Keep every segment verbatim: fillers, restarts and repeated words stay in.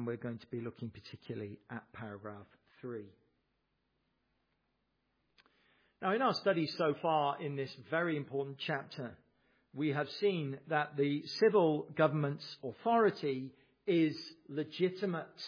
And we're going to be looking particularly at paragraph three. Now, in our studies so far in this very important chapter, we have seen that the civil government's authority is legitimate.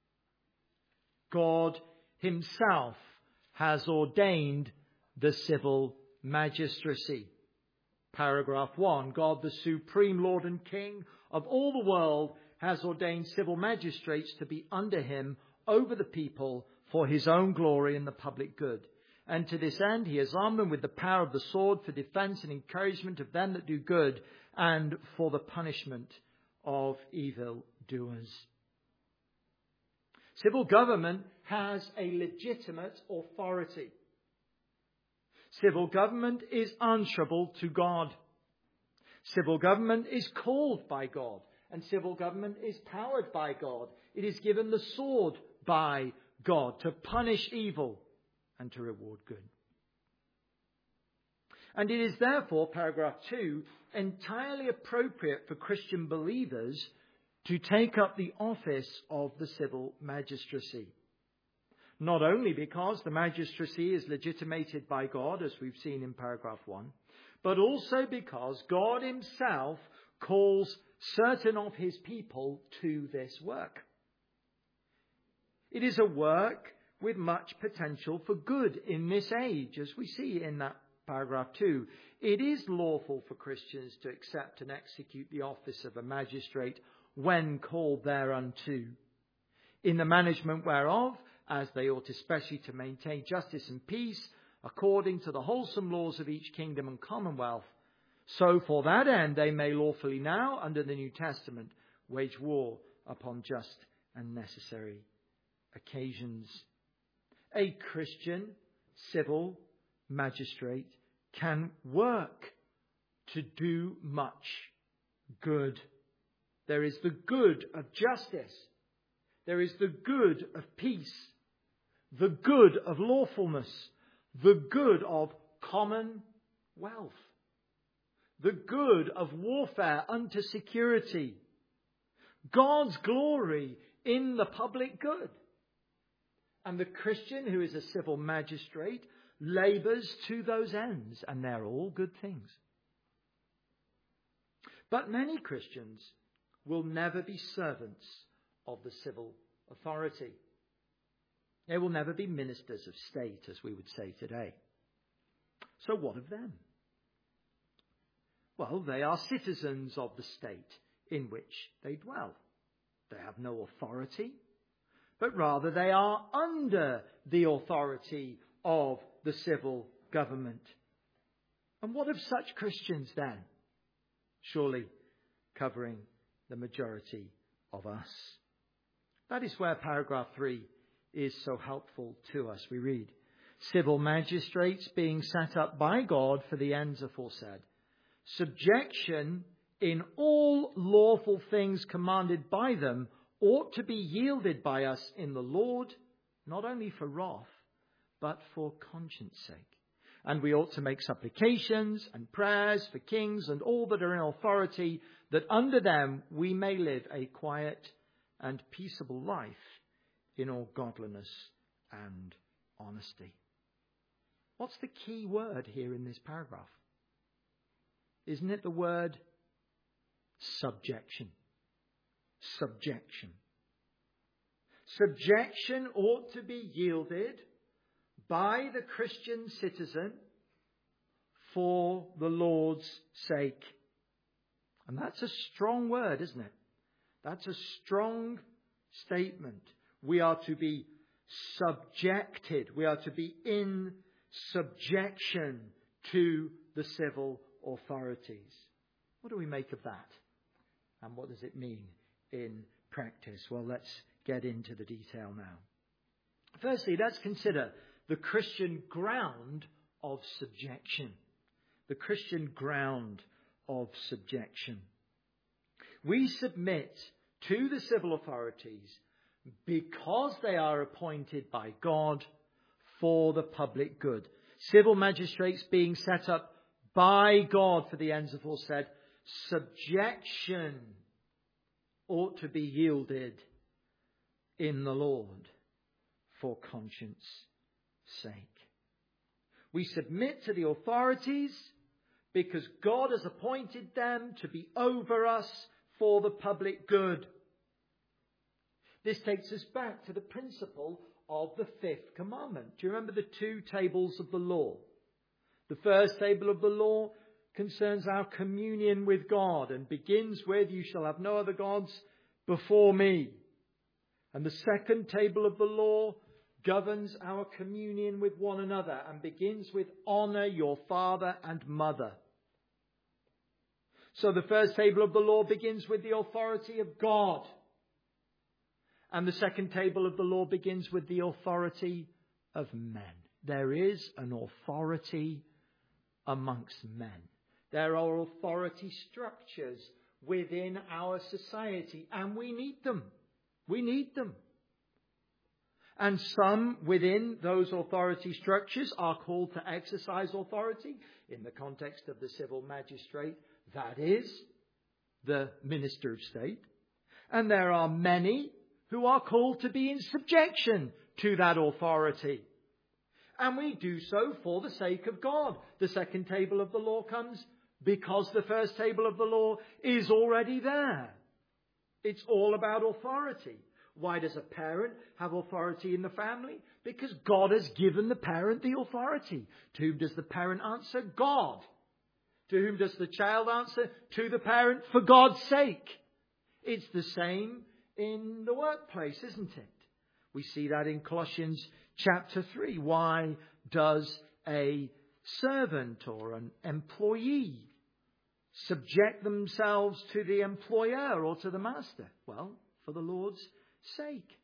God himself has ordained the civil magistracy. Paragraph one, God, the supreme Lord and King of all the world, has ordained civil magistrates to be under him over the people for his own glory and the public good. And to this end, he has armed them with the power of the sword for defense and encouragement of them that do good and for the punishment of evil doers. Civil government has a legitimate authority. Civil government is answerable to God. Civil government is called by God, and civil government is powered by God. It is given the sword by God to punish evil and to reward good. And it is therefore, paragraph two, entirely appropriate for Christian believers to take up the office of the civil magistracy. Not only because the magistracy is legitimated by God, as we've seen in paragraph one, but also because God himself calls certain of his people to this work. It is a work with much potential for good in this age, as we see in that paragraph two. It is lawful for Christians to accept and execute the office of a magistrate when called thereunto, in the management whereof, as they ought especially to maintain justice and peace, according to the wholesome laws of each kingdom and commonwealth, so for that end they may lawfully now, under the New Testament, wage war upon just and necessary occasions. A Christian civil magistrate can work to do much good. There is the good of justice. There is the good of peace, the good of lawfulness, the good of common wealth, the good of warfare unto security, God's glory in the public good. And the Christian who is a civil magistrate labours to those ends, and they're all good things. But many Christians will never be servants of the civil authority. They will never be ministers of state, as we would say today. So what of them? Well, they are citizens of the state in which they dwell. They have no authority, but rather they are under the authority of the civil government. And what of such Christians then? Surely covering the majority of us. That is where paragraph three is so helpful to us. We read, civil magistrates being set up by God for the ends aforesaid, subjection in all lawful things commanded by them ought to be yielded by us in the Lord, not only for wrath, but for conscience sake. And we ought to make supplications and prayers for kings and all that are in authority, that under them we may live a quiet and peaceable life in all godliness and honesty. What's the key word here in this paragraph? Isn't it the word subjection? Subjection. Subjection ought to be yielded by the Christian citizen for the Lord's sake. And that's a strong word, isn't it? That's a strong statement. We are to be subjected. We are to be in subjection to the civil authorities. What do we make of that? And what does it mean in practice? Well, let's get into the detail now. Firstly, let's consider the Christian ground of subjection. The Christian ground of subjection. We submit to the civil authorities because they are appointed by God for the public good. Civil magistrates being set up by God for the ends aforesaid, subjection ought to be yielded in the Lord for conscience sake. We submit to the authorities because God has appointed them to be over us for the public good. This takes us back to the principle of the fifth commandment. Do you remember the two tables of the law? The first table of the law concerns our communion with God and begins with, "You shall have no other gods before me." And the second table of the law governs our communion with one another and begins with, "Honor your father and mother." So the first table of the law begins with the authority of God. And the second table of the law begins with the authority of men. There is an authority amongst men. There are authority structures within our society, and we need them. We need them. And some within those authority structures are called to exercise authority in the context of the civil magistrate, that is, the minister of state. And there are many who are called to be in subjection to that authority. And we do so for the sake of God. The second table of the law comes because the first table of the law is already there. It's all about authority. Why does a parent have authority in the family? Because God has given the parent the authority. To whom does the parent answer? God. To whom does the child answer? To the parent, for God's sake. It's the same in the workplace, isn't it? We see that in Colossians chapter three. Why does a servant or an employee subject themselves to the employer or to the master? Well, for the Lord's sake.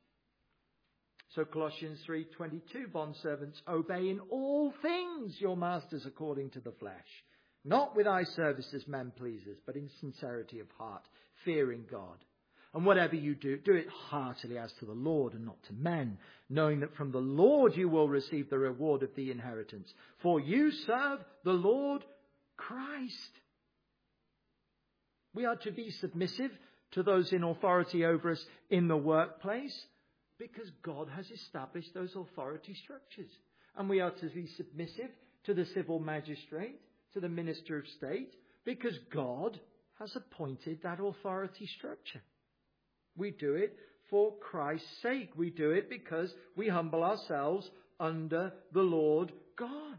So Colossians three twenty-two, bondservants, obey in all things your masters according to the flesh, not with eye service as men pleasers, but in sincerity of heart, fearing God. And whatever you do, do it heartily as to the Lord and not to men, knowing that from the Lord you will receive the reward of the inheritance. For you serve the Lord Christ. We are to be submissive to those in authority over us in the workplace because God has established those authority structures. And we are to be submissive to the civil magistrate, to the minister of state, because God has appointed that authority structure. We do it for Christ's sake. We do it because we humble ourselves under the Lord God.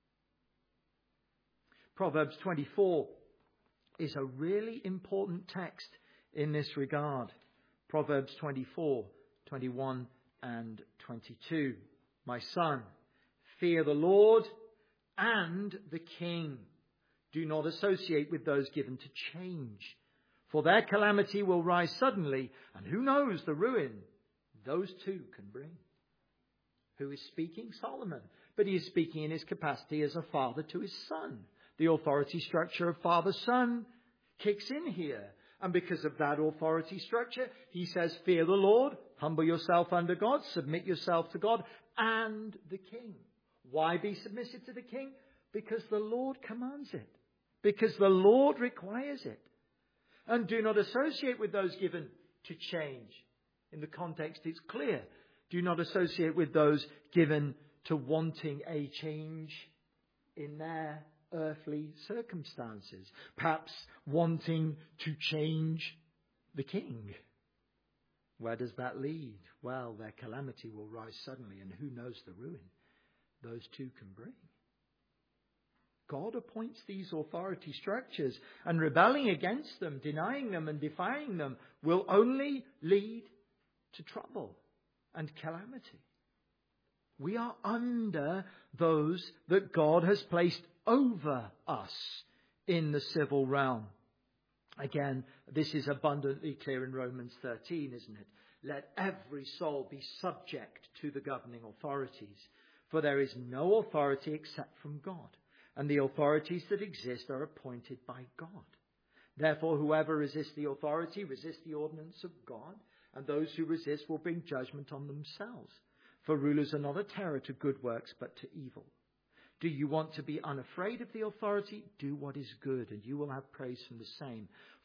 Proverbs twenty-four is a really important text in this regard. Proverbs twenty-four, twenty-one and twenty-two. My son, fear the Lord and the king. Do not associate with those given to change, for their calamity will rise suddenly, and who knows the ruin those two can bring. Who is speaking? Solomon. But he is speaking in his capacity as a father to his son. The authority structure of father-son kicks in here. And because of that authority structure, he says, fear the Lord, humble yourself under God, submit yourself to God and the king. Why be submissive to the king? Because the Lord commands it. Because the Lord requires it. And do not associate with those given to change. In the context, it's clear. Do not associate with those given to wanting a change in their earthly circumstances. Perhaps wanting to change the king. Where does that lead? Well, their calamity will rise suddenly, and who knows the ruin those two can bring. God appoints these authority structures, and rebelling against them, denying them and defying them will only lead to trouble and calamity. We are under those that God has placed over us in the civil realm. Again, this is abundantly clear in Romans thirteen, isn't it? Let every soul be subject to the governing authorities, for there is no authority except from God, and the authorities that exist are appointed by God. Therefore, whoever resists the authority resists the ordinance of God, and those who resist will bring judgment on themselves. For rulers are not a terror to good works, but to evil. Do you want to be unafraid of the authority? Do what is good, and you will have praise from the same.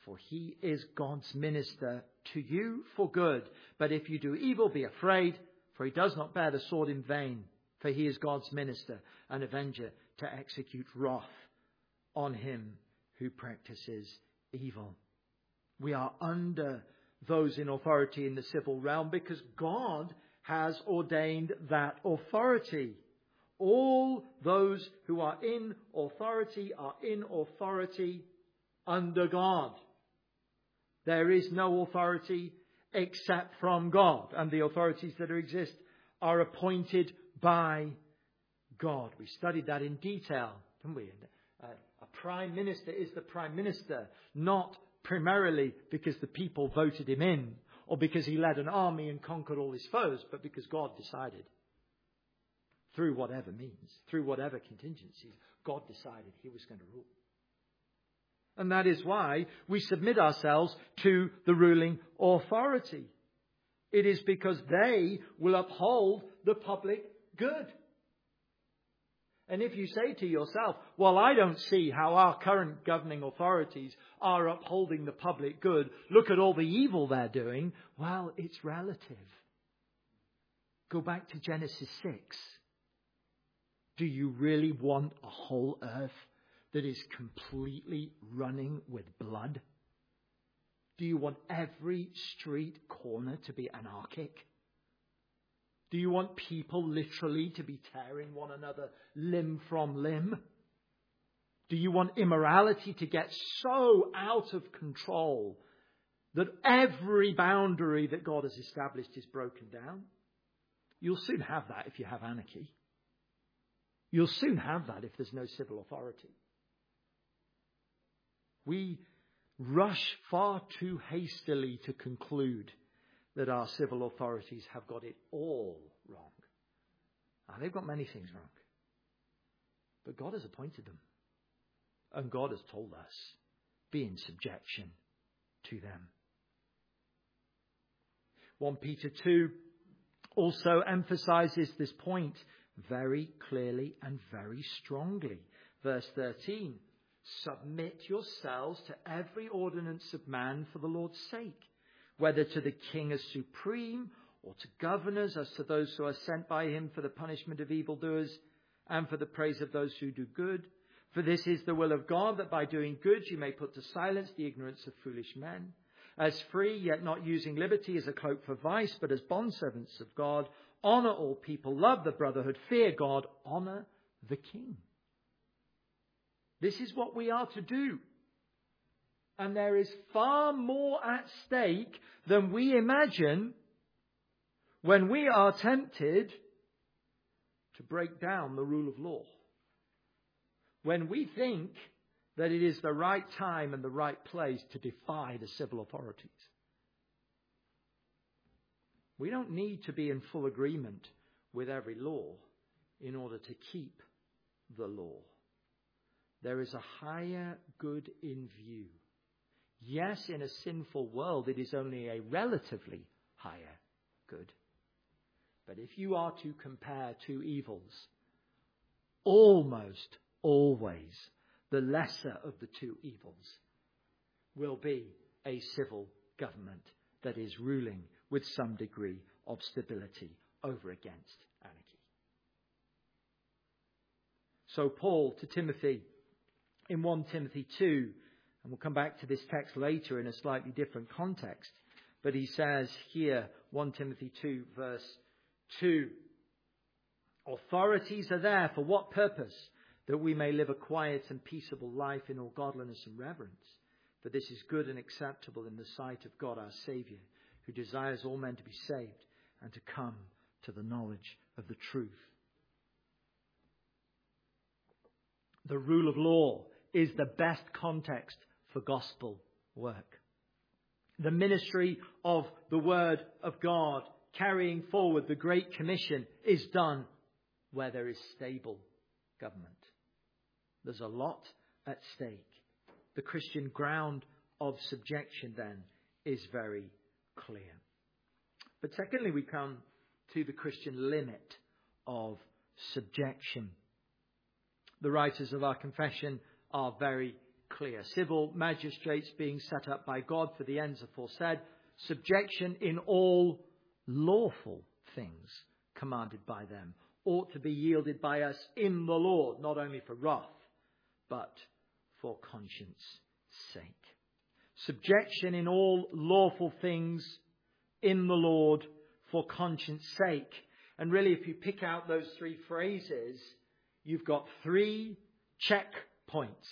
for he is God's minister to you for good. But if you do evil, be afraid, for he does not bear the sword in vain, for he is God's minister, an avenger to execute wrath on him who practices evil. We are under those in authority in the civil realm because God has ordained that authority. All those who are in authority are in authority under God. There is no authority except from God, and the authorities that exist are appointed by God. We studied that in detail, didn't we? Uh, a prime minister is the prime minister, not primarily because the people voted him in or because he led an army and conquered all his foes, but because God decided, through whatever means, through whatever contingencies, God decided he was going to rule. And that is why we submit ourselves to the ruling authority. It is because they will uphold the public good. And if you say to yourself, well, I don't see how our current governing authorities are upholding the public good. Look at all the evil they're doing. Well, it's relative. Go back to Genesis six. Do you really want a whole earth that is completely running with blood? Do you want every street corner to be anarchic? Do you want people literally to be tearing one another limb from limb? Do you want immorality to get so out of control that every boundary that God has established is broken down? You'll soon have that if you have anarchy. You'll soon have that if there's no civil authority. We rush far too hastily to conclude that our civil authorities have got it all wrong. Now, they've got many things wrong. But God has appointed them. And God has told us, be in subjection to them. First Peter two also emphasizes this point very clearly and very strongly. Verse thirteen, submit yourselves to every ordinance of man for the Lord's sake, whether to the king as supreme or to governors as to those who are sent by him for the punishment of evildoers and for the praise of those who do good. For this is the will of God, that by doing good you may put to silence the ignorance of foolish men. As free, yet not using liberty as a cloak for vice, but as bondservants of God, honour all people, love the brotherhood, fear God, honour the king. This is what we are to do. And there is far more at stake than we imagine when we are tempted to break down the rule of law. When we think that it is the right time and the right place to defy the civil authorities. We don't need to be in full agreement with every law in order to keep the law. There is a higher good in view. Yes, in a sinful world, it is only a relatively higher good. But if you are to compare two evils, almost always the lesser of the two evils will be a civil government that is ruling with some degree of stability over against anarchy. So Paul to Timothy in First Timothy two, and we'll come back to this text later in a slightly different context, but he says here, First Timothy two verse two, authorities are there for what purpose? That we may live a quiet and peaceable life in all godliness and reverence. For this is good and acceptable in the sight of God our Saviour, who desires all men to be saved and to come to the knowledge of the truth. The rule of law is the best context for gospel work. The ministry of the Word of God, carrying forward the Great Commission, is done where there is stable government. There's a lot at stake. The Christian ground of subjection then is very clear. But secondly, we come to the Christian limit of subjection. The writers of our confession are very clear. Civil magistrates being set up by God for the ends aforesaid, subjection in all lawful things commanded by them ought to be yielded by us in the Lord, not only for wrath, but for conscience sake. Subjection in all lawful things in the Lord for conscience sake. And really, if you pick out those three phrases, you've got three checkpoints,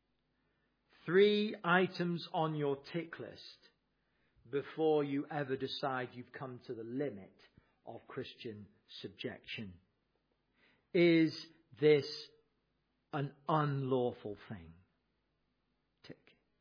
three items on your tick list before you ever decide you've come to the limit of Christian subjection. Is this an unlawful thing? Tick.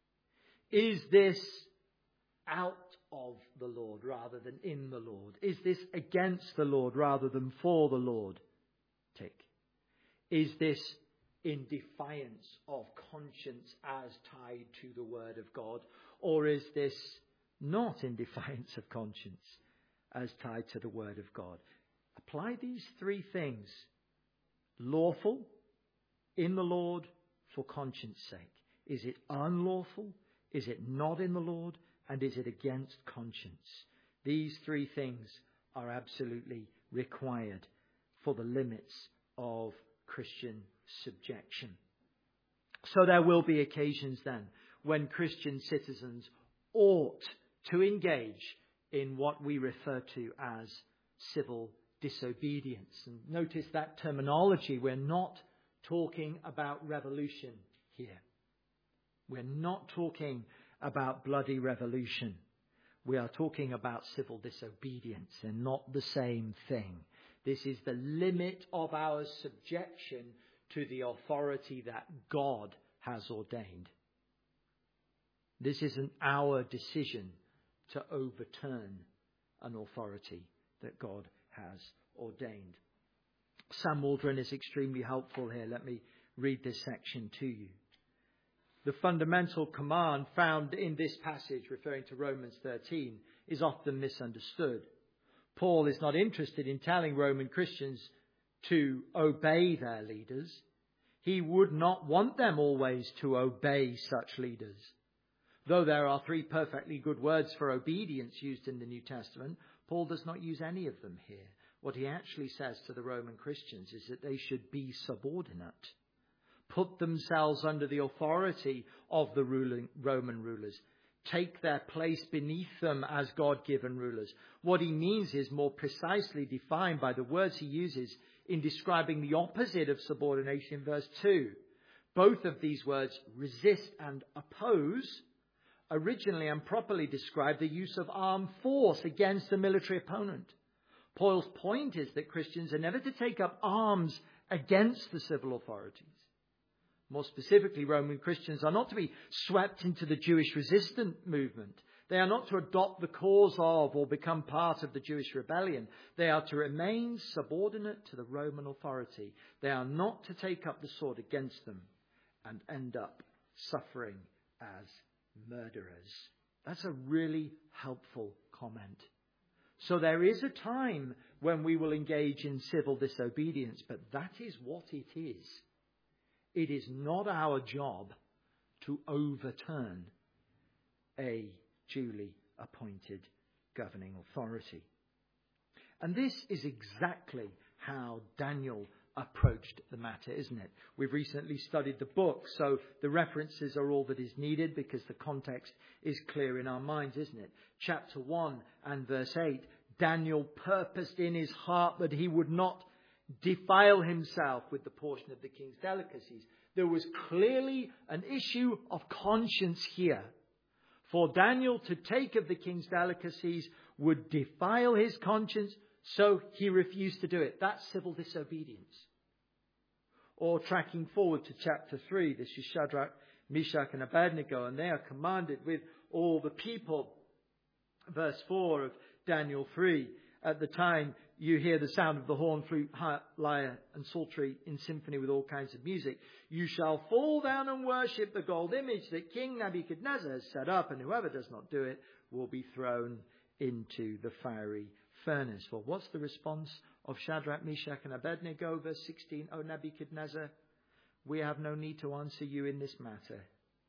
Is this out of the Lord rather than in the Lord? Is this against the Lord rather than for the Lord? Tick. Is this in defiance of conscience as tied to the Word of God? Or is this not in defiance of conscience as tied to the Word of God? Apply these three things. Lawful, in the Lord, for conscience sake. Is it unlawful? Is it not in the Lord? And is it against conscience? These three things are absolutely required for the limits of Christian subjection. So there will be occasions then when Christian citizens ought to engage in what we refer to as civil disobedience. And notice that terminology. We're not talking about revolution here. We're not talking about bloody revolution. We are talking about civil disobedience, and not the same thing. This is the limit of our subjection to the authority that God has ordained. This isn't our decision to overturn an authority that God has ordained. Sam Waldron is extremely helpful here. Let me read this section to you. The fundamental command found in this passage, referring to Romans thirteen, is often misunderstood. Paul is not interested in telling Roman Christians to obey their leaders. He would not want them always to obey such leaders. Though there are three perfectly good words for obedience used in the New Testament, Paul does not use any of them here. What he actually says to the Roman Christians is that they should be subordinate, put themselves under the authority of the ruling Roman rulers, take their place beneath them as God-given rulers. What he means is more precisely defined by the words he uses in describing the opposite of subordination in verse two. Both of these words, resist and oppose, originally and properly describe the use of armed force against a military opponent. Paul's point is that Christians are never to take up arms against the civil authorities. More specifically, Roman Christians are not to be swept into the Jewish resistance movement. They are not to adopt the cause of or become part of the Jewish rebellion. They are to remain subordinate to the Roman authority. They are not to take up the sword against them and end up suffering as murderers. That's a really helpful comment. So there is a time when we will engage in civil disobedience, but that is what it is. It is not our job to overturn a duly appointed governing authority. And this is exactly how Daniel approached the matter, isn't it? We've recently studied the book, so the references are all that is needed because the context is clear in our minds, isn't it? Chapter one and verse eight, Daniel purposed in his heart that he would not defile himself with the portion of the king's delicacies. There was clearly an issue of conscience here. For Daniel to take of the king's delicacies would defile his conscience, so he refused to do it. That's civil disobedience. Or tracking forward to chapter three, this is Shadrach, Meshach and Abednego, and they are commanded with all the people. Verse four of Daniel three, at the time you hear the sound of the horn, flute, lyre and psaltery in symphony with all kinds of music. You shall fall down and worship the gold image that King Nebuchadnezzar has set up, and whoever does not do it will be thrown into the fiery furnace. Well, what's the response of Shadrach, Meshach and Abednego? Verse sixteen, O Nebuchadnezzar, we have no need to answer you in this matter.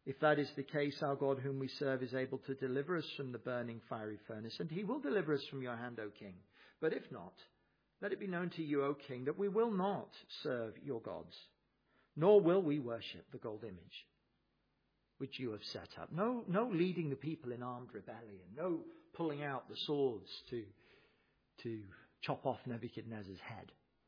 If that is the case, our God whom we serve is able to deliver us from the burning fiery furnace, and he will deliver us from your hand, O king. But if not, let it be known to you, O king, that we will not serve your gods, nor will we worship the gold image which you have set up. No, no leading the people in armed rebellion, no pulling out the swords to, to chop off Nebuchadnezzar's head.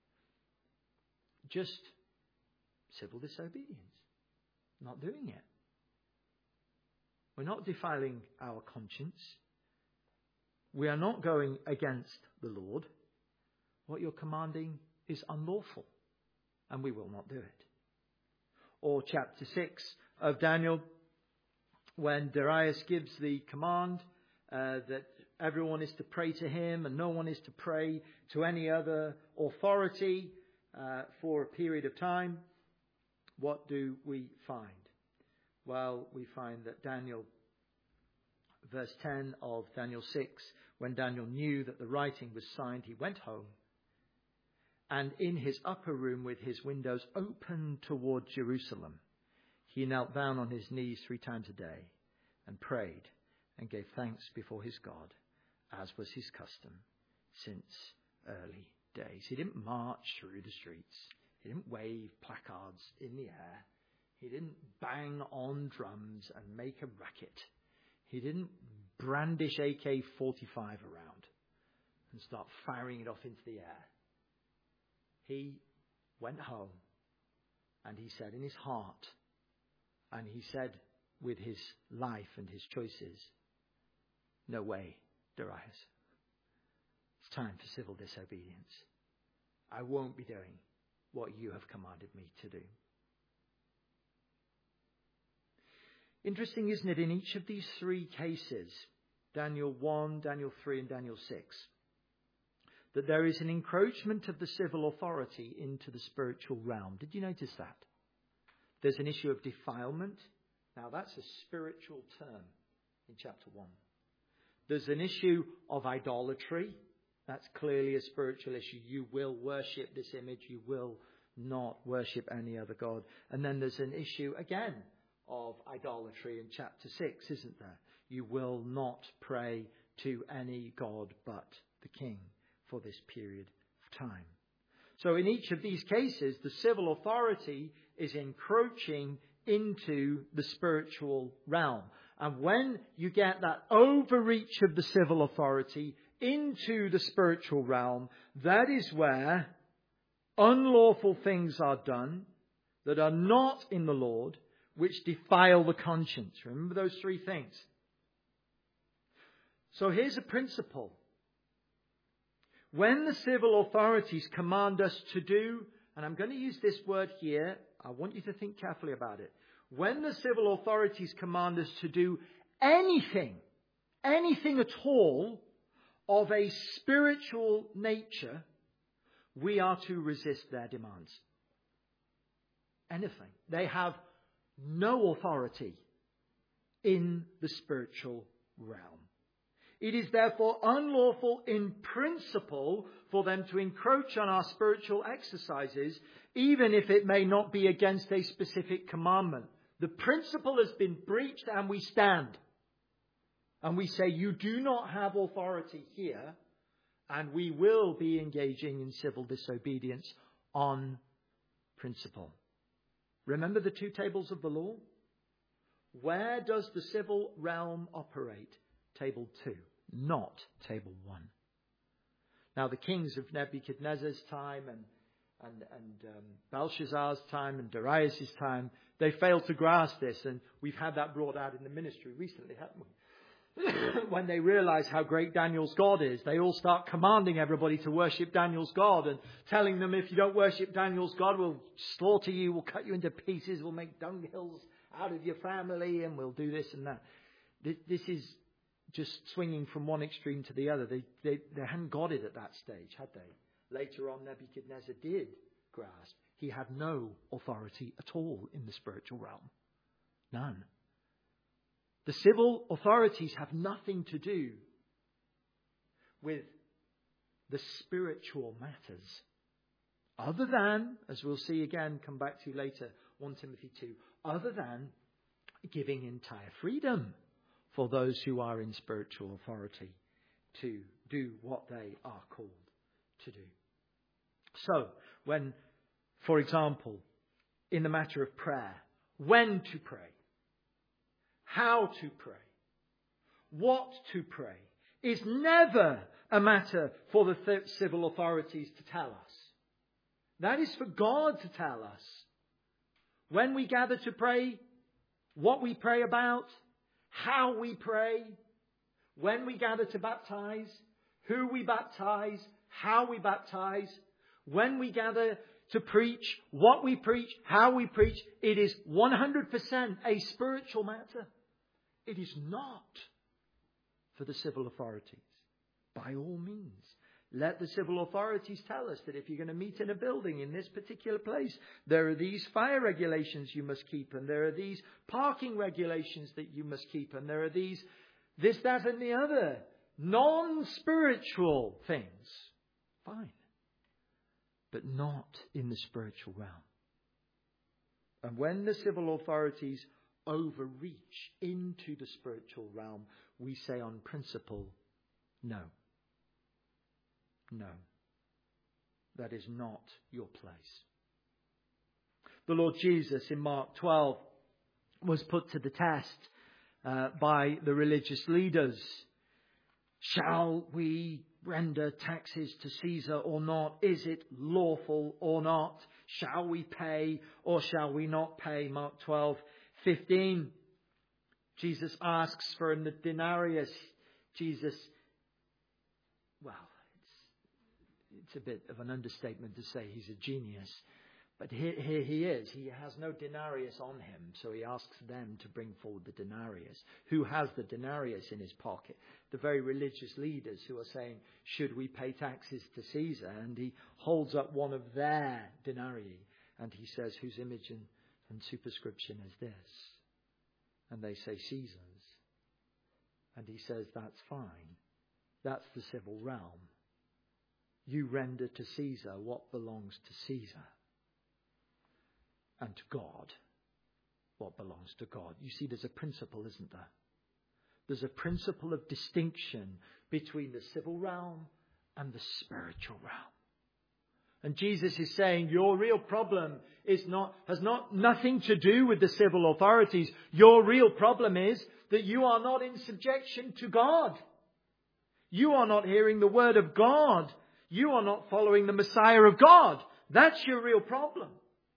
Just civil disobedience. Not doing it. We're not defiling our conscience. We are not going against the Lord. What you're commanding is unlawful, and we will not do it. Or chapter six of Daniel, when Darius gives the command uh, that everyone is to pray to him and no one is to pray to any other authority uh, for a period of time, what do we find? Well, we find that Daniel, verse ten of Daniel six, when Daniel knew that the writing was signed, he went home, and in his upper room with his windows open toward Jerusalem, he knelt down on his knees three times a day and prayed and gave thanks before his God, as was his custom since early days. He didn't march through the streets. He didn't wave placards in the air. He didn't bang on drums and make a racket. He didn't brandish A K forty-five around and start firing it off into the air. He went home and he said in his heart, and he said with his life and his choices, no way, Darius. It's time for civil disobedience. I won't be doing what you have commanded me to do. Interesting, isn't it, in each of these three cases, Daniel one, Daniel three, and Daniel six, that there is an encroachment of the civil authority into the spiritual realm. Did you notice that? There's an issue of defilement. Now, that's a spiritual term in chapter one. There's an issue of idolatry. That's clearly a spiritual issue. You will worship this image. You will not worship any other god. And then there's an issue, again, of idolatry in chapter six, isn't there? You will not pray to any god but the king for this period of time. So in each of these cases, the civil authority is encroaching into the spiritual realm. And when you get that overreach of the civil authority into the spiritual realm, that is where unlawful things are done that are not in the Lord, which defile the conscience. Remember those three things. So here's a principle. When the civil authorities command us to do, and I'm going to use this word here, I want you to think carefully about it. When the civil authorities command us to do anything, anything at all of a spiritual nature, we are to resist their demands. Anything. They have no authority in the spiritual realm. It is therefore unlawful in principle for them to encroach on our spiritual exercises, even if it may not be against a specific commandment. The principle has been breached and we stand. And we say, you do not have authority here, and we will be engaging in civil disobedience on principle. Remember the two tables of the law? Where does the civil realm operate? Table two, not table one. Now the kings of Nebuchadnezzar's time and, and, and um, Belshazzar's time and Darius' time, they failed to grasp this, and we've had that brought out in the ministry recently, haven't we? When they realize how great Daniel's God is, they all start commanding everybody to worship Daniel's God and telling them, if you don't worship Daniel's God, we'll slaughter you, we'll cut you into pieces, we'll make dunghills out of your family, and we'll do this and that. This is just swinging from one extreme to the other. They, they, they hadn't got it at that stage, had they? Later on, Nebuchadnezzar did grasp. He had no authority at all in the spiritual realm. None. The civil authorities have nothing to do with the spiritual matters, other than, as we'll see again, come back to later, First Timothy two, other than giving entire freedom for those who are in spiritual authority to do what they are called to do. So, when, for example, in the matter of prayer, when to pray, how to pray, what to pray, is never a matter for the th- civil authorities to tell us. That is for God to tell us. When we gather to pray, what we pray about, how we pray, when we gather to baptize, who we baptize, how we baptize, when we gather to preach, what we preach, how we preach, it is one hundred percent a spiritual matter. It is not for the civil authorities. By all means, let the civil authorities tell us that if you're going to meet in a building in this particular place, there are these fire regulations you must keep, and there are these parking regulations that you must keep, and there are these, this, that, and the other non-spiritual things. Fine. But not in the spiritual realm. And when the civil authorities overreach into the spiritual realm, we say on principle, no. No. That is not your place. The Lord Jesus in Mark twelve was put to the test uh, by the religious leaders. Shall we render taxes to Caesar or not? Is it lawful or not? Shall we pay or shall we not pay? Mark twelve fifteen. Jesus asks for a denarius. Jesus, well, it's, it's a bit of an understatement to say he's a genius. But here, here he is. He has no denarius on him. So he asks them to bring forward the denarius. Who has the denarius in his pocket? The very religious leaders who are saying, should we pay taxes to Caesar? And he holds up one of their denarii. And he says, whose image and, and superscription is this? And they say, Caesar's. And he says, that's fine. That's the civil realm. You render to Caesar what belongs to Caesar. And to God, what belongs to God. You see, there's a principle, isn't there? There's a principle of distinction between the civil realm and the spiritual realm. And Jesus is saying your real problem is not, has not nothing to do with the civil authorities. Your real problem is that you are not in subjection to God. You are not hearing the word of God. You are not following the Messiah of God. That's your real problem.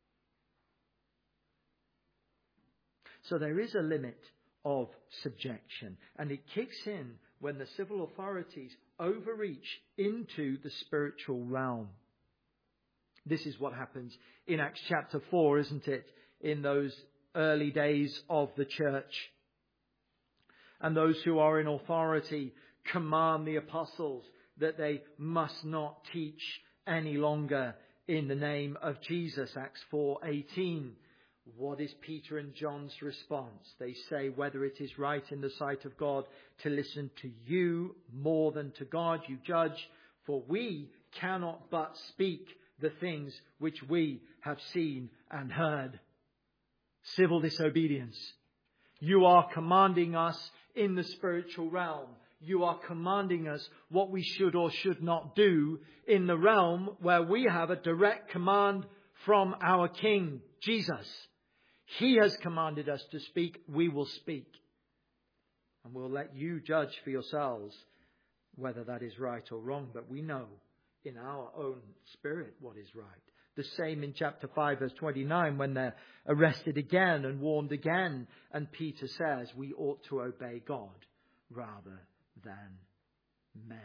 So there is a limit of subjection, and it kicks in when the civil authorities overreach into the spiritual realm. This is what happens in Acts chapter four, isn't it? In those early days of the church. And those who are in authority command the apostles that they must not teach any longer in the name of Jesus. Acts four eighteen. What is Peter and John's response? They say, whether it is right in the sight of God to listen to you more than to God, you judge, for we cannot but speak the things which we have seen and heard. Civil disobedience. You are commanding us in the spiritual realm. You are commanding us what we should or should not do in the realm where we have a direct command from our King, Jesus. He has commanded us to speak, we will speak. And we'll let you judge for yourselves whether that is right or wrong. But we know in our own spirit what is right. The same in chapter five verse twenty-nine when they're arrested again and warned again. And Peter says we ought to obey God rather than men.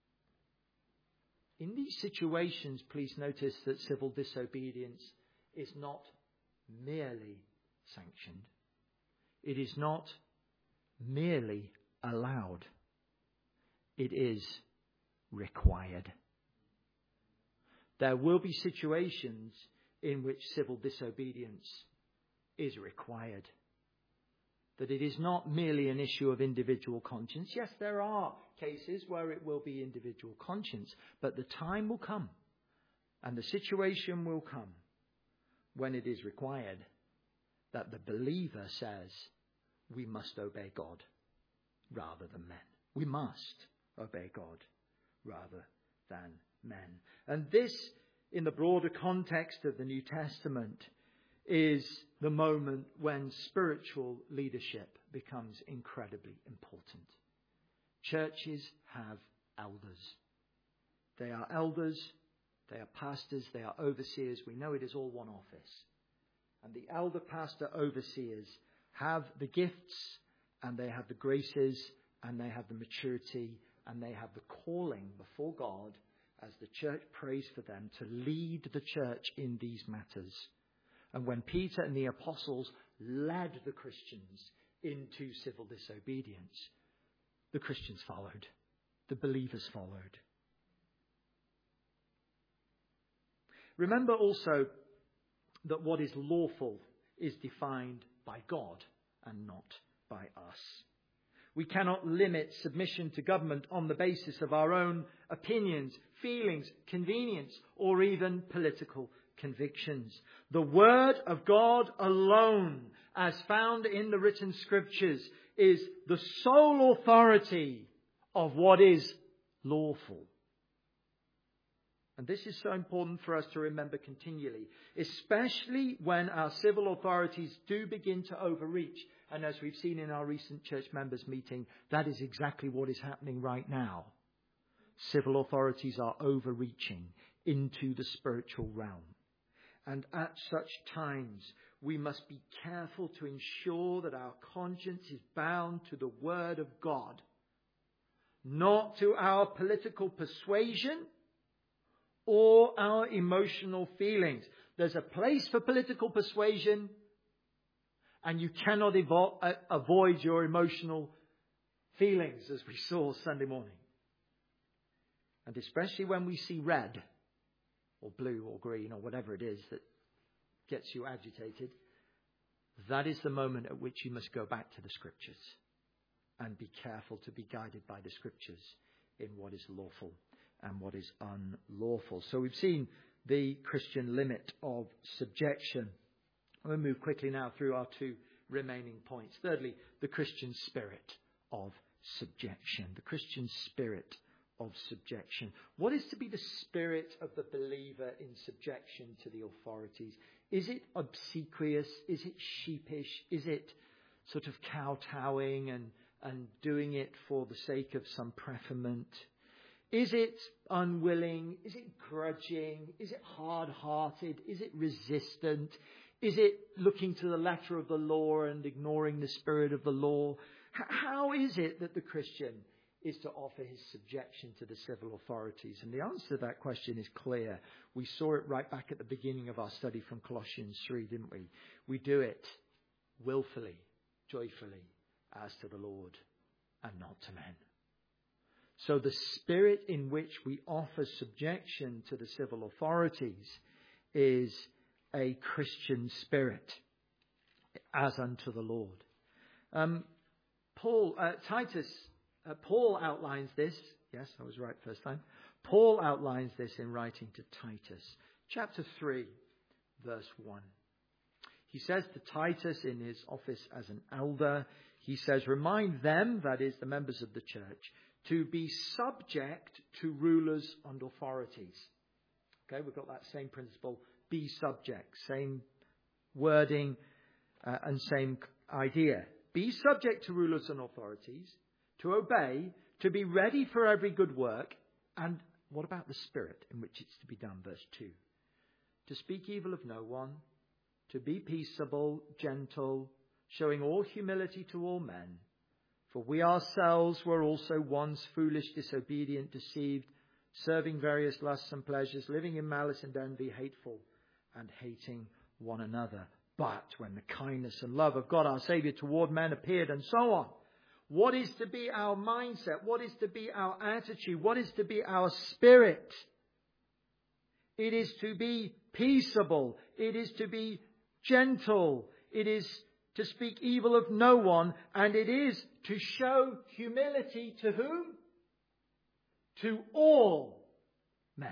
In these situations, please notice that civil disobedience is not merely sanctioned. It is not merely allowed. It is required. There will be situations in which civil disobedience is required. That it is not merely an issue of individual conscience. Yes, there are cases where it will be individual conscience, but the time will come and the situation will come when it is required that the believer says, we must obey God rather than men. We must obey God rather than men. And this, in the broader context of the New Testament, is the moment when spiritual leadership becomes incredibly important. Churches have elders. They are elders, they are pastors, they are overseers. We know it is all one office. And the elder, pastor, overseers have the gifts, and they have the graces, and they have the maturity, and they have the calling before God as the church prays for them to lead the church in these matters. And when Peter and the apostles led the Christians into civil disobedience, the Christians followed. The believers followed. Remember also that what is lawful is defined by God and not by us. We cannot limit submission to government on the basis of our own opinions, feelings, convenience, or even political convictions. The Word of God alone, as found in the written Scriptures, is the sole authority of what is lawful. And this is so important for us to remember continually, especially when our civil authorities do begin to overreach. And as we've seen in our recent church members meeting, that is exactly what is happening right now. Civil authorities are overreaching into the spiritual realm. And at such times, we must be careful to ensure that our conscience is bound to the Word of God, not to our political persuasion or our emotional feelings. There's a place for political persuasion, and you cannot evo- uh, avoid your emotional feelings, as we saw Sunday morning. And especially when we see red, or blue, or green, or whatever it is that gets you agitated, that is the moment at which you must go back to the Scriptures and be careful to be guided by the Scriptures in what is lawful and what is unlawful. So we've seen the Christian limit of subjection. I'm going to move quickly now through our two remaining points. Thirdly, the Christian spirit of subjection. The Christian spirit of subjection. What is to be the spirit of the believer in subjection to the authorities? Is it obsequious? Is it sheepish? Is it sort of kowtowing and, and doing it for the sake of some preferment? Is it unwilling? Is it grudging? Is it hard-hearted? Is it resistant? Is it looking to the letter of the law and ignoring the spirit of the law? H- how is it that the Christian is to offer his subjection to the civil authorities? And the answer to that question is clear. We saw it right back at the beginning of our study from Colossians three, didn't we? We do it willfully, joyfully, as to the Lord and not to men. So the spirit in which we offer subjection to the civil authorities is a Christian spirit, as unto the Lord. Um, Paul, uh, Titus, uh, Paul outlines this. Yes, I was right first time. Paul outlines this in writing to Titus, chapter three, verse one. He says to Titus in his office as an elder, he says, remind them, that is the members of the church, to be subject to rulers and authorities. Okay, we've got that same principle. Be subject. Same wording uh, and same idea. Be subject to rulers and authorities, to obey, to be ready for every good work. And what about the spirit in which it's to be done? Verse two. To speak evil of no one, to be peaceable, gentle, showing all humility to all men. For we ourselves were also once foolish, disobedient, deceived, serving various lusts and pleasures, living in malice and envy, hateful, and hating one another. But when the kindness and love of God our Saviour toward men appeared, and so on. What is to be our mindset? What is to be our attitude? What is to be our spirit? It is to be peaceable. It is to be gentle. It is to speak evil of no one. And it is to show humility to whom? To all men.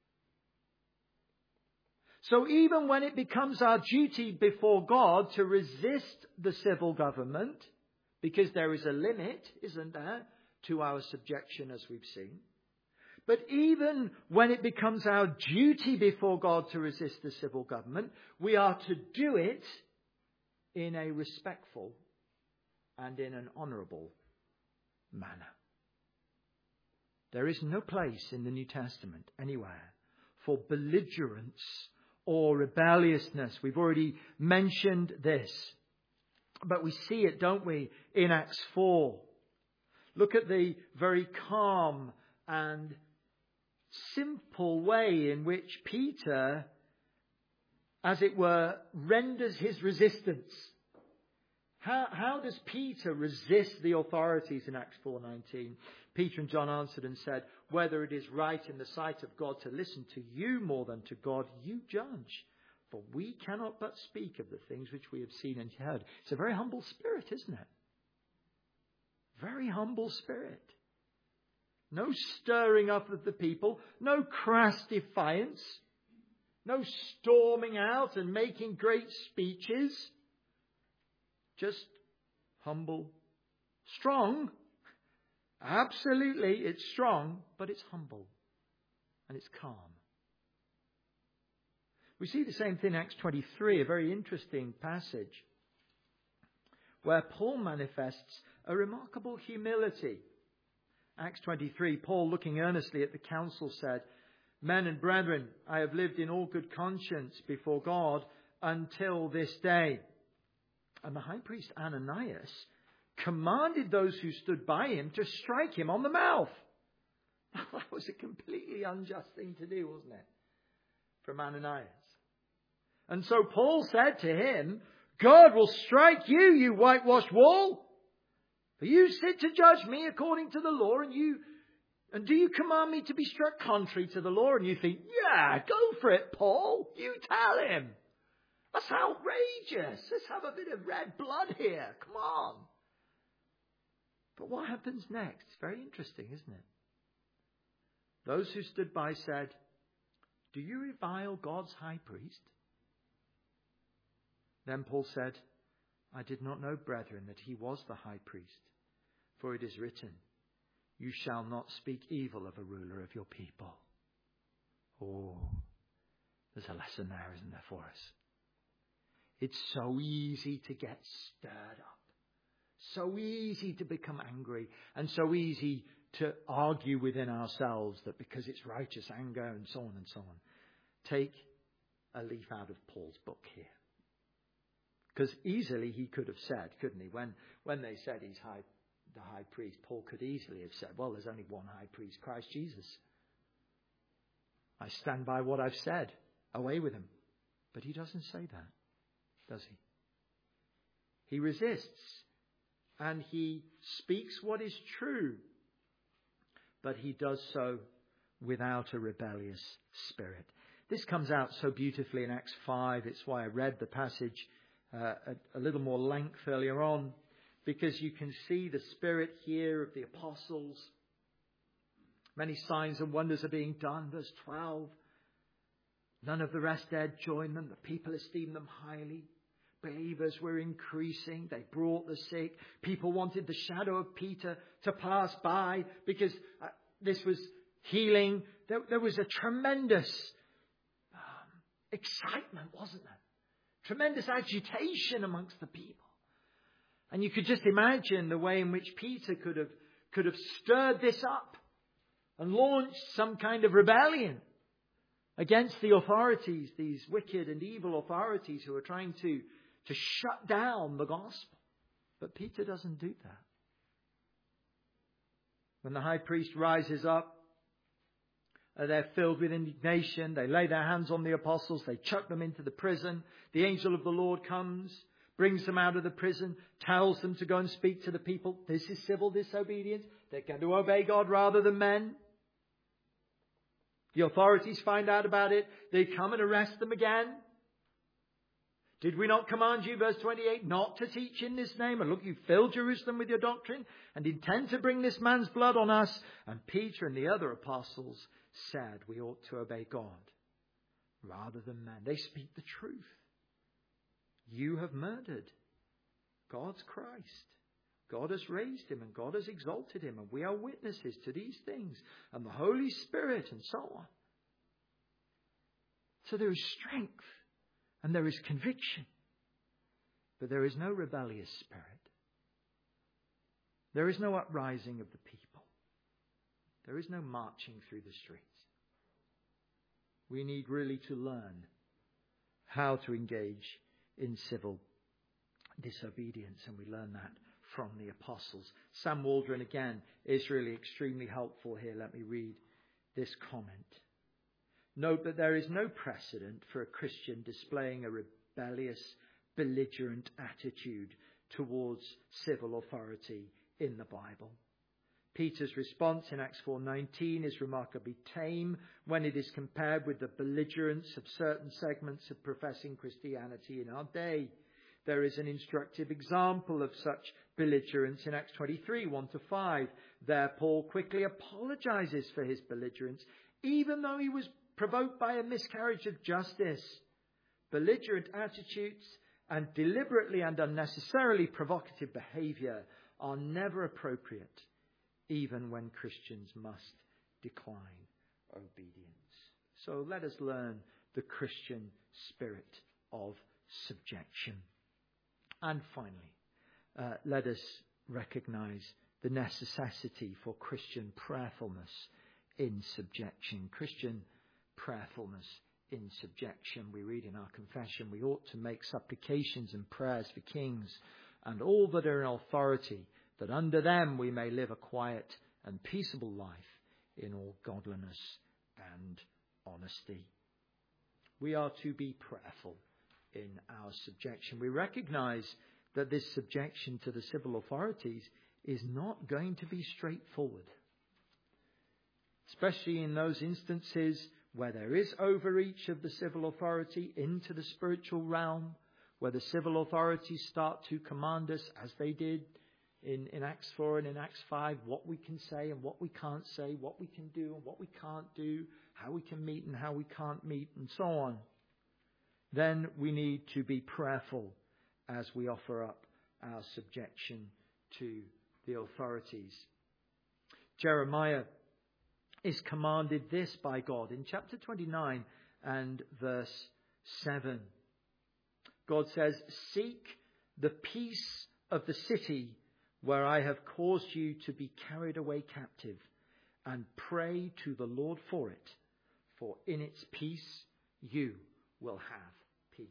So even when it becomes our duty before God to resist the civil government, because there is a limit, isn't there, to our subjection, as we've seen. But even when it becomes our duty before God to resist the civil government, we are to do it in a respectful and in an honourable manner. There is no place in the New Testament anywhere for belligerence or rebelliousness. We've already mentioned this. But we see it, don't we, in Acts four. Look at the very calm and simple way in which Peter, as it were, renders his resistance. How, how does Peter resist the authorities in Acts four nineteen? Peter and John answered and said, whether it is right in the sight of God to listen to you more than to God, you judge. For we cannot but speak of the things which we have seen and heard. It's a very humble spirit, isn't it? Very humble spirit. No stirring up of the people. No crass defiance. No storming out and making great speeches. Just humble. Strong. Absolutely, it's strong, but it's humble. And it's calm. We see the same thing in Acts twenty-three, a very interesting passage, where Paul manifests a remarkable humility. Acts twenty-three, Paul, looking earnestly at the council, said, men and brethren, I have lived in all good conscience before God until this day. And the high priest Ananias commanded those who stood by him to strike him on the mouth. That was a completely unjust thing to do, wasn't it? From Ananias. And so Paul said to him, God will strike you, you whitewashed wall. For you sit to judge me according to the law, and you and do you command me to be struck contrary to the law? And you think, yeah, go for it, Paul. You tell him. That's outrageous. Let's have a bit of red blood here. Come on. But what happens next? It's very interesting, isn't it? Those who stood by said, do you revile God's high priest? Then Paul said, I did not know, brethren, that he was the high priest. For it is written, you shall not speak evil of a ruler of your people. Oh, there's a lesson there, isn't there, for us? It's so easy to get stirred up. So easy to become angry. And so easy to argue within ourselves that because it's righteous anger and so on and so on. Take a leaf out of Paul's book here. Because easily he could have said, couldn't he? When when they said he's high, the high priest, Paul could easily have said, well, there's only one high priest, Christ Jesus. I stand by what I've said. Away with him. But he doesn't say that, does he? He resists. And he speaks what is true. But he does so without a rebellious spirit. This comes out so beautifully in Acts five. It's why I read the passage uh, a, a little more length earlier on. Because you can see the spirit here of the apostles. Many signs and wonders are being done. Verse twelve. None of the rest dared join them. The people esteemed them highly. Believers were increasing. They brought the sick. People wanted the shadow of Peter to pass by because uh, this was healing. There, there was a tremendous um, excitement, wasn't there? Tremendous agitation amongst the people. And you could just imagine the way in which Peter could have, could have stirred this up and launched some kind of rebellion against the authorities, these wicked and evil authorities who are trying to to shut down the gospel. But Peter doesn't do that. When the high priest rises up, uh, they're filled with indignation. They lay their hands on the apostles. They chuck them into the prison. The angel of the Lord comes, brings them out of the prison, tells them to go and speak to the people. This is civil disobedience. They're going to obey God rather than men. The authorities find out about it. They come and arrest them again. Did we not command you, verse twenty-eight, not to teach in this name? And look, you filled Jerusalem with your doctrine and intend to bring this man's blood on us. And Peter and the other apostles said we ought to obey God rather than men. They speak the truth. You have murdered God's Christ, God has raised him and God has exalted him, and we are witnesses to these things, and the Holy Spirit, and so on. So there is strength and there is conviction, but there is no rebellious spirit. There is no uprising of the people. There is no marching through the streets. We need really to learn how to engage in civil disobedience, and we learn that from the apostles. Sam Waldron, again, is really extremely helpful here. Let me read this comment. Note that there is no precedent for a Christian displaying a rebellious, belligerent attitude towards civil authority in the Bible. Peter's response in Acts four nineteen is remarkably tame when it is compared with the belligerence of certain segments of professing Christianity in our day. There is an instructive example of such belligerence in Acts twenty-three, one to five. There Paul quickly apologizes for his belligerence, even though he was provoked by a miscarriage of justice. Belligerent attitudes and deliberately and unnecessarily provocative behavior are never appropriate, even when Christians must decline obedience. So let us learn the Christian spirit of subjection. And finally, uh, let us recognize the necessity for Christian prayerfulness in subjection. Christian prayerfulness in subjection. We read in our confession, we ought to make supplications and prayers for kings and all that are in authority, that under them we may live a quiet and peaceable life in all godliness and honesty. We are to be prayerful in our subjection. We recognize that this subjection to the civil authorities is not going to be straightforward, especially in those instances where there is overreach of the civil authority into the spiritual realm, where the civil authorities start to command us, as they did in, in Acts four and in Acts five, what we can say and what we can't say, what we can do and what we can't do, how we can meet and how we can't meet, and so on. Then we need to be prayerful as we offer up our subjection to the authorities. Jeremiah is commanded this by God in chapter twenty-nine and verse seven. God says, "Seek the peace of the city where I have caused you to be carried away captive, and pray to the Lord for it, for in its peace you will have peace."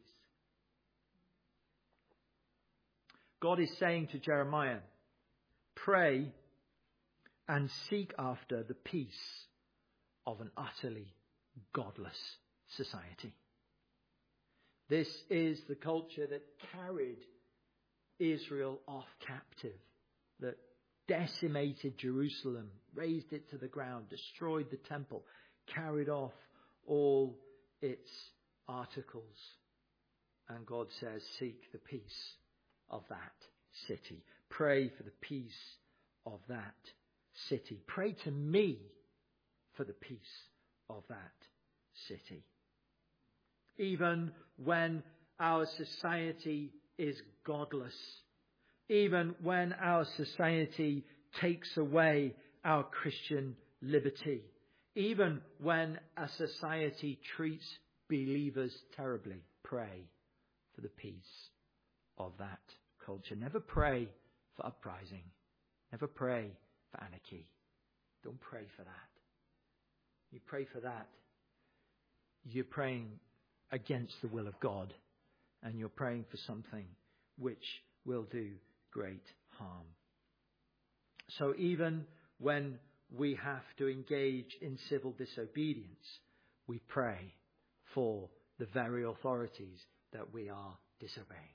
God is saying to Jeremiah, pray and seek after the peace of an utterly godless society. This is the culture that carried Israel off captive, that decimated Jerusalem, razed it to the ground, destroyed the temple, carried off all its articles. And God says, seek the peace of that city. Pray for the peace of that city. Pray to me for the peace of that city. Even when our society is godless, even when our society takes away our Christian liberty, even when a society treats believers terribly, pray for the peace of that culture. Never pray for uprising. Never pray for anarchy. Don't pray for that. You pray for that, you're praying against the will of God, and you're praying for something which will do great harm. So even when we have to engage in civil disobedience, we pray for the very authorities that we are disobeying.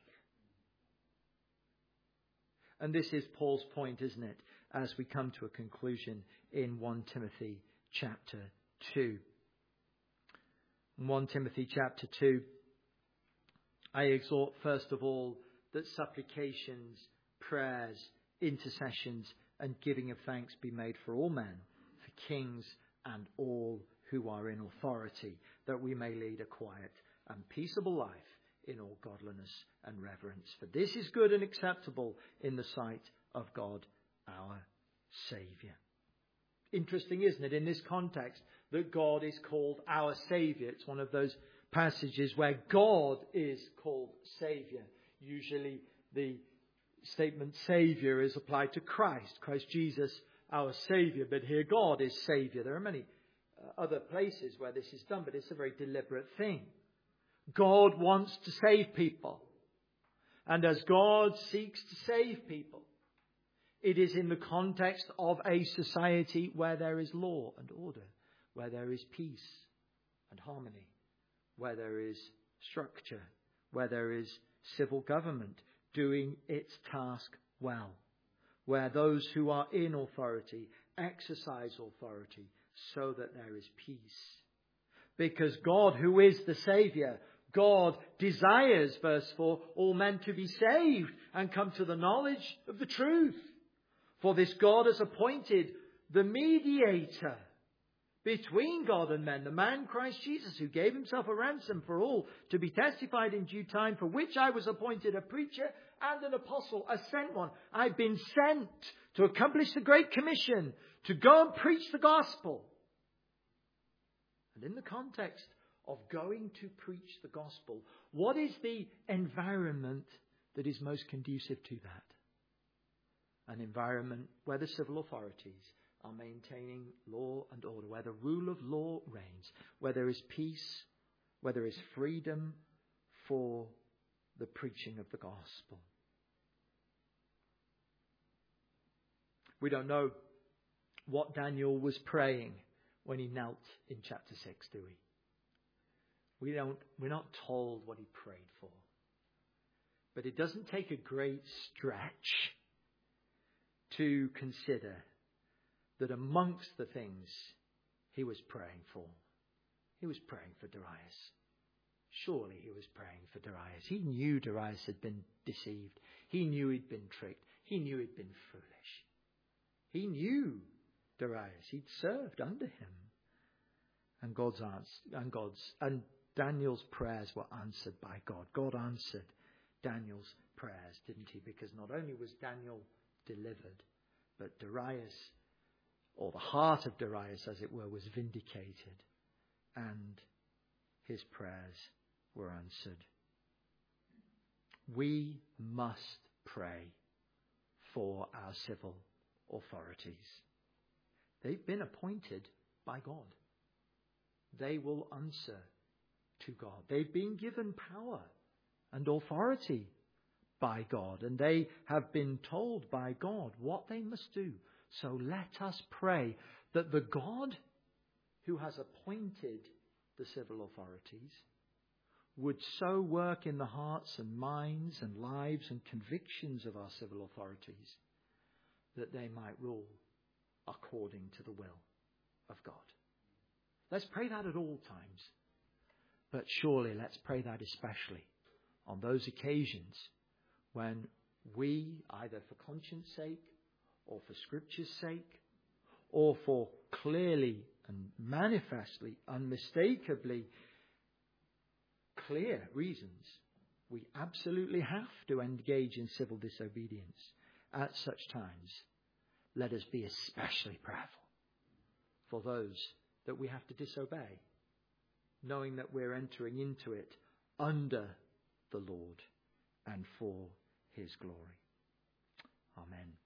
And this is Paul's point, isn't it, as we come to a conclusion in First Timothy chapter two. In First Timothy chapter two, I exhort first of all that supplications, prayers, intercessions, and giving of thanks be made for all men, for kings and all who are in authority, that we may lead a quiet and peaceable life in all godliness and reverence. For this is good and acceptable in the sight of God, our Saviour. Interesting, isn't it, in this context, that God is called our Saviour. It's one of those passages where God is called Saviour. Usually the statement Saviour is applied to Christ, Christ Jesus, our Saviour. But here God is Saviour. There are many uh, other places where this is done, but it's a very deliberate thing. God wants to save people. And as God seeks to save people, it is in the context of a society where there is law and order, where there is peace and harmony, where there is structure, where there is civil government doing its task well, where those who are in authority exercise authority so that there is peace. Because God, who is the Saviour, God desires, verse four, all men to be saved and come to the knowledge of the truth. For this God has appointed the mediator between God and men, the man Christ Jesus, who gave himself a ransom for all, to be testified in due time, for which I was appointed a preacher and an apostle, a sent one. I've been sent to accomplish the Great Commission, to go and preach the gospel. And in the context of going to preach the gospel, what is the environment that is most conducive to that? An environment where the civil authorities are maintaining law and order, where the rule of law reigns, where there is peace, where there is freedom for the preaching of the gospel. We don't know what Daniel was praying when he knelt in chapter six, do we? We don't, we're not told what he prayed for. But it doesn't take a great stretch to consider that amongst the things he was praying for, he was praying for Darius. Surely he was praying for Darius. He knew Darius had been deceived. He knew he'd been tricked. He knew he'd been foolish. He knew Darius. He'd served under him. And God's answer, and God's and Daniel's prayers were answered by God. God answered Daniel's prayers, didn't he? Because not only was Daniel delivered, but Darius, or the heart of Darius, as it were, was vindicated. And his prayers were answered. We must pray for our civil authorities. They've been appointed by God. They will answer to God. They've been given power and authority by God, and they have been told by God what they must do. So let us pray that the God who has appointed the civil authorities would so work in the hearts and minds and lives and convictions of our civil authorities that they might rule according to the will of God. Let's pray that at all times. But surely let's pray that especially on those occasions when we, either for conscience sake or for Scripture's sake or for clearly and manifestly, unmistakably clear reasons, we absolutely have to engage in civil disobedience. At such times, let us be especially prayerful for those that we have to disobey, knowing that we're entering into it under the Lord and for his glory. Amen.